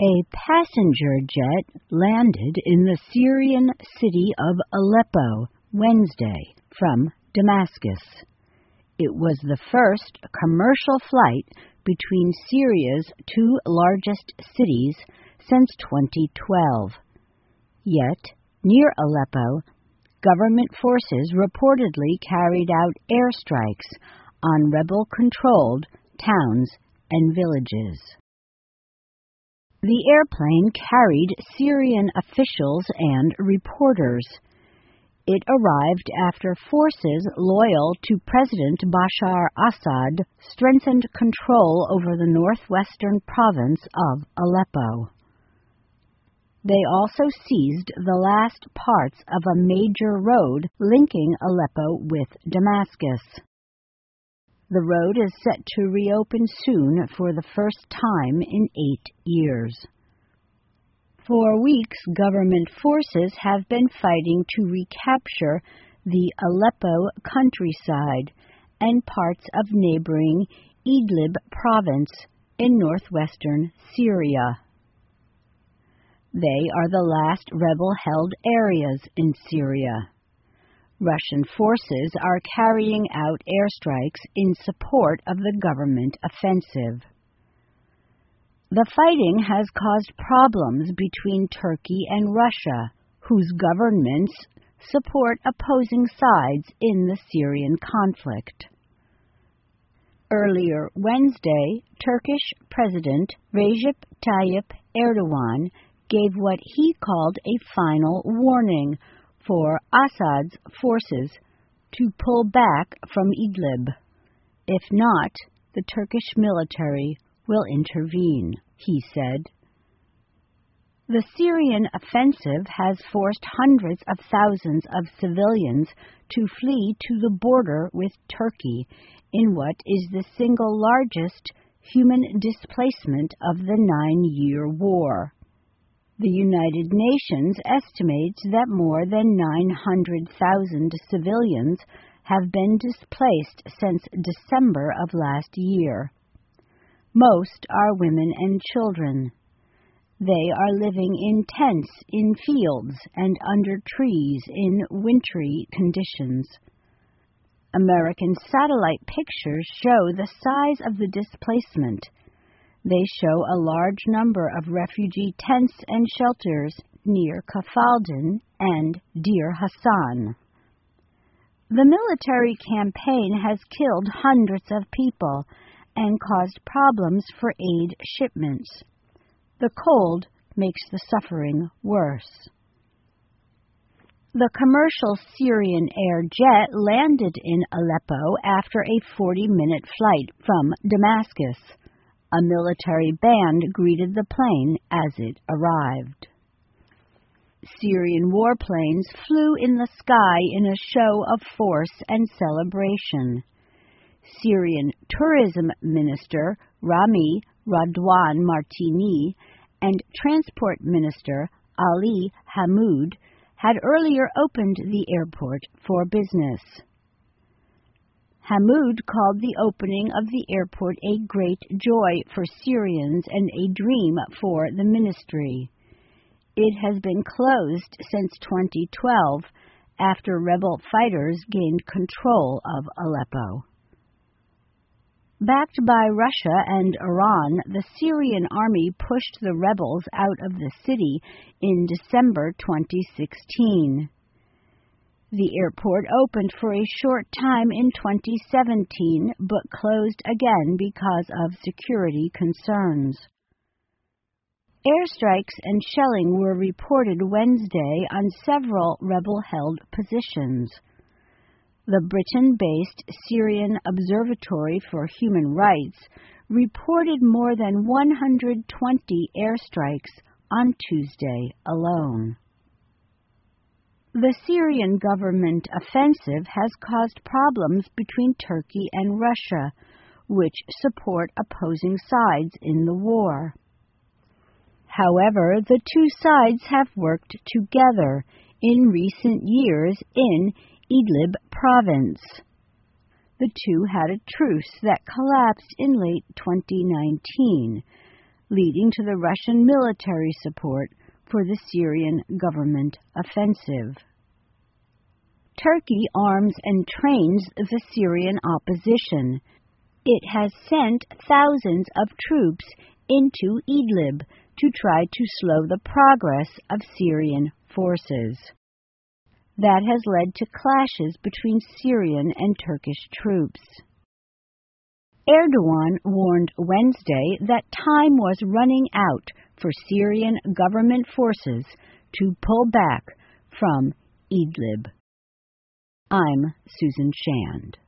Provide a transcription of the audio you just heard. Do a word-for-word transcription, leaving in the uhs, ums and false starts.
A passenger jet landed in the Syrian city of Aleppo Wednesday from Damascus. It was the first commercial flight between Syria's two largest cities since twenty twelve. Yet, near Aleppo, government forces reportedly carried out airstrikes on rebel-controlled towns and villages. The airplane carried Syrian officials and reporters. It arrived after forces loyal to President Bashar Assad strengthened control over the northwestern province of Aleppo. They also seized the last parts of a major road linking Aleppo with Damascus. The road is set to reopen soon for the first time in eight years. For weeks, government forces have been fighting to recapture the Aleppo countryside and parts of neighboring Idlib province in northwestern Syria. They are the last rebel-held areas in Syria. Russian forces are carrying out airstrikes in support of the government offensive. The fighting has caused problems between Turkey and Russia, whose governments support opposing sides in the Syrian conflict. Earlier Wednesday, Turkish President Recep Tayyip Erdogan gave what he called a final warning for Assad's forces to pull back from Idlib. If not, the Turkish military will intervene, he said. The Syrian offensive has forced hundreds of thousands of civilians to flee to the border with Turkey in what is the single largest human displacement of the nine-year war. The United Nations estimates that more than nine hundred thousand civilians have been displaced since December of last year. Most are women and children. They are living in tents in fields and under trees in wintry conditions. American satellite pictures show the size of the displacement. They show a large number of refugee tents and shelters near Kafaldin and Deir Hassan. The military campaign has killed hundreds of people and caused problems for aid shipments. The cold makes the suffering worse. The commercial Syrian air jet landed in Aleppo after a forty-minute flight from Damascus. A military band greeted the plane as it arrived. Syrian warplanes flew in the sky in a show of force and celebration. Syrian Tourism Minister Rami Radwan Martini and Transport Minister Ali Hamoud had earlier opened the airport for business. Hamoud called the opening of the airport a great joy for Syrians and a dream for the ministry. It has been closed since twenty twelve after rebel fighters gained control of Aleppo. Backed by Russia and Iran, the Syrian army pushed the rebels out of the city in December twenty sixteen. The airport opened for a short time in twenty seventeen, but closed again because of security concerns. Airstrikes and shelling were reported Wednesday on several rebel-held positions. The Britain-based Syrian Observatory for Human Rights reported more than one hundred twenty airstrikes on Tuesday alone. The Syrian government offensive has caused problems between Turkey and Russia, which support opposing sides in the war. However, the two sides have worked together in recent years in Idlib province. The two had a truce that collapsed in late twenty nineteen. leading to the Russian military support for the Syrian government offensive. Turkey arms and trains the Syrian opposition. It has sent thousands of troops into Idlib to try to slow the progress of Syrian forces. That has led to clashes between Syrian and Turkish troops. Erdogan warned Wednesday that time was running out for Syrian government forces to pull back from Idlib. I'm Susan Shand.